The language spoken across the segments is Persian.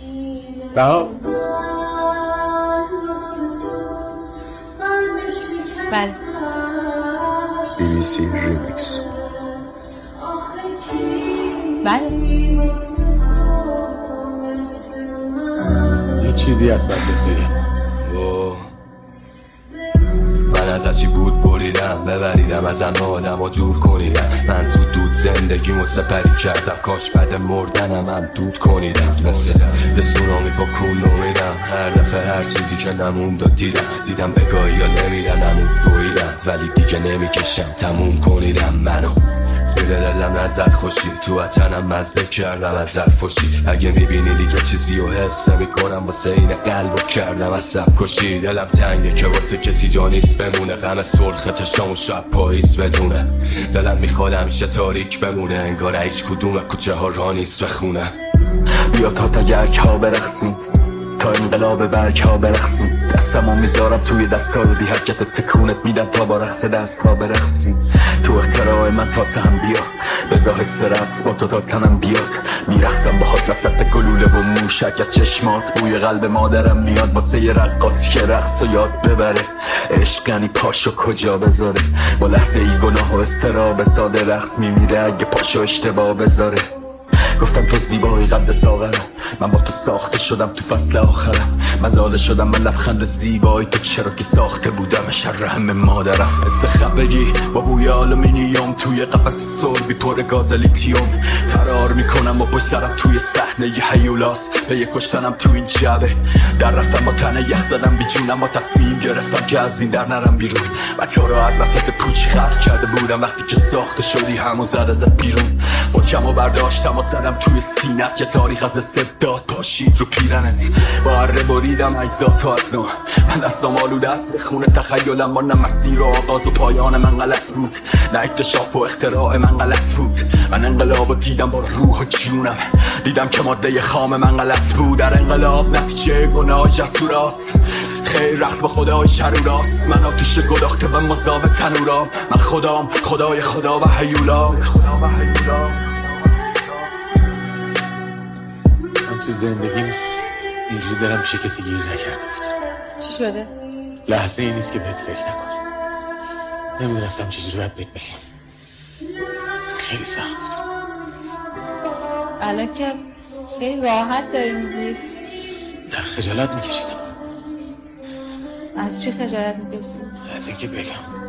رها. بله. BBC ریمیکس. بله. یه چیزی از من بگم. من از هرچی بود بریدم، ببریدم ازم آدم و دور کنیدم. من تو دود زندگیمو سپری کردم، کاش بعد مردنم هم دود کنیدم. مثل یه سونامی با کون نومیدم، هر دفعه هر چیزی که نموند و دیدم بگاهی یا نمیرن همون گویدم، ولی دیگه نمیکشم تموم کنیدم. منو زیر دلم نزد خوشی، تو وطنم مزه کردم از حرفوشی. اگه میبینی دیگه چیزی رو حس نمیکنم، واسه این قلبو کردم از سب کشی. دلم تنگه که واسه کسی جا نیست بمونه، غم سرخ چشامو شب پاییز بدونه. دلم میخواد همیشه تاریک بمونه، انگار هیچ کدوم کوچه ها را نیست بخونه. بیا تا تگرک ها برقصیم، تا انقلاب برگ ها برقصیم. دستمو میذارم توی دستای بی حرکت، تکونت میدم تا با رقص دست ها برقصیم. تو اختراع من تا تهم بیا، بزا حس رقص با تو تا تنم بیاد. میرقصم باهات وسط گلوله و موشک از چشمات، بوی قلب مادرم میاد واسه یه رقاصی که رقص و یاد ببره. عشقنی پاشو کجا بذاره، با لحظه ای گناه و استراب ساده رقص میمیره اگه پاشو اشتباه بذاره. گفتم تو زیبایی قد ساغرم، من با تو ساخته شدم تو فصل آخرم. مزاله شدم من لبخند زیبایی تو، چرا که ساخته بودم شر همه مادرم. حس خفگی با بوی آلومینیوم، توی قفس سربی پر گاز لیتیوم. فرار میکنم و پشت سرم توی صحنه ی هیولاس، به یه کشتنم تو این جبه. در رفتم با تنه یخ زدم بی جونم، با تصمیم گرفتم که از این در نرم بیرون. و تو رو از وسط پوچ خلق کرده بودم، وقتی که ساخته شدی همون زد بیرون. با کم و برداشتم و زدم توی سینت، یه تاریخ از استبداد پاشید رو پیرنت. با اره بریدم اجزاتو از نو، من دستم آلوده است به خون تخیلم. ما نه مسیر و آغاز و پایان من غلط بود، نه اکتشاف و اختراع من غلط بود. من انقلابو دیدم با روح و جونم، دیدم که ماده خام من غلط بود. در انقلاب نتیجه گناه جسوراست، خیر رقص با خدای شروراست. من آتیش گداخته و مذاب تنورام، من خدام خدای خدا و هیولام. تو زندگیم اینجوری دلم پیش کسی گیر نکرده بود. چی شده؟ لحظه ای نیست که بهت فکر نکنم. نمیدونستم چجوری باید بهت بگم. خیلی سخت بود. الان که خیلی راحت داری میگی. در خجالت میکشیدم. از چی خجالت میکشیدی؟ از اینکه بگم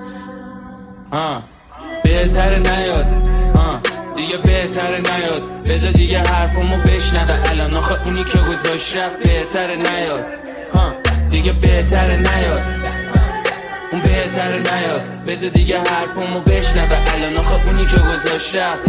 بهتره نیاد، دیگه بهتره نیاد. بذار دیگه حرفمو بشنوه الان، آخه اونی که گذاشت رفت. بهتره نیاد، دیگه بهتره نیاد. اون بهتره نیاد. بذار دیگه حرفمو بشنوه الان، آخه اونی که گذاشت رفت.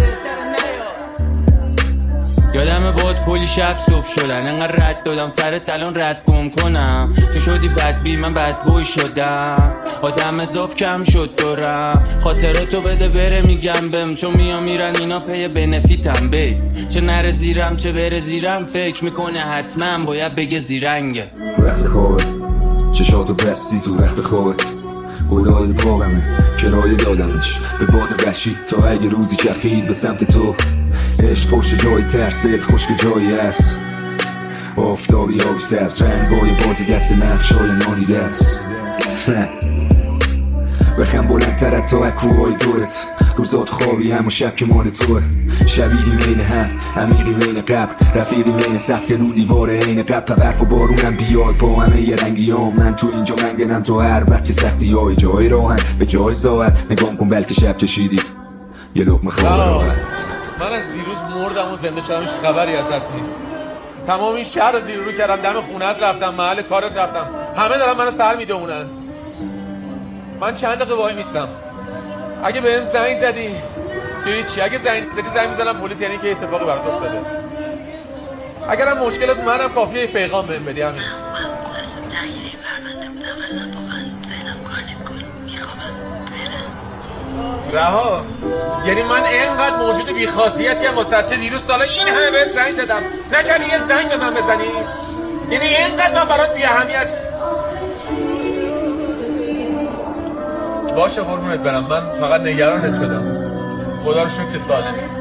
یادمه باد کلی شب صبح شدن، انقدر رد دادم سرت الان رد گم کنم. تو شدی بدبی من بدبوی شدم، آدم اضاف کم شد دورم. خاطراتو بده بره میگم بهم، چون میرن اینا پی بنفیتم. بی چه نره زیرم چه بره زیرم، فکر میکنه حتما باید بگه زیرنگه. رخت خوابه چشاتو بستی تو رخت خوابه، قولای باغمه کرایه دادمش به باد وحشی. تا اگه روزی چرخید به سمت تو، عشق پشت جای ترسید خشک جایی است. آفتابی آبی سبز رنگای بازی دست نقشای نادیده است. بخم بلندتر تا اکوهای دورت، روزات خوابی هم و شب که مال توه. شبیهی مین هم عمیقی مین قبر، رفیقی مین سقف که رو دیوار عین قبر. برف و بارونم بیاد با همه یه رنگیام، من تو اینجا منگنم تو هر وقت که سختی های جای راهن به جای ساعت. نگام کن بلکه شب چشیدی یه لقمه خواب راحت. من از دیروز مردم و زنده شدم، هیچ خبری ازت نیست. تمام این شهر رو زیر رو کردم، دم خونت رفتم، محل کارت رفتم، همه دارن منو سر میدونن. من چند دقیقه وای میستم. اگه بهم زنگ زدی که هیچی، اگه زنگ میزنم پلیس، یعنی که اتفاقی برات افتاده. اگرم مشکلت منم کافیه یه پیغام بهم بدی. همین رها. یعنی من اینقدر موجود بی‌خاصیتی ام واسه دیروز سالا این همه بهت زنگ زدم، نکردی یه زنگ به من بزنی؟ یعنی اینقدر من برات بی‌اهمیت؟ باشه قربونت برم، من فقط نگرانت شدم. خدا رو شکر که سالمی.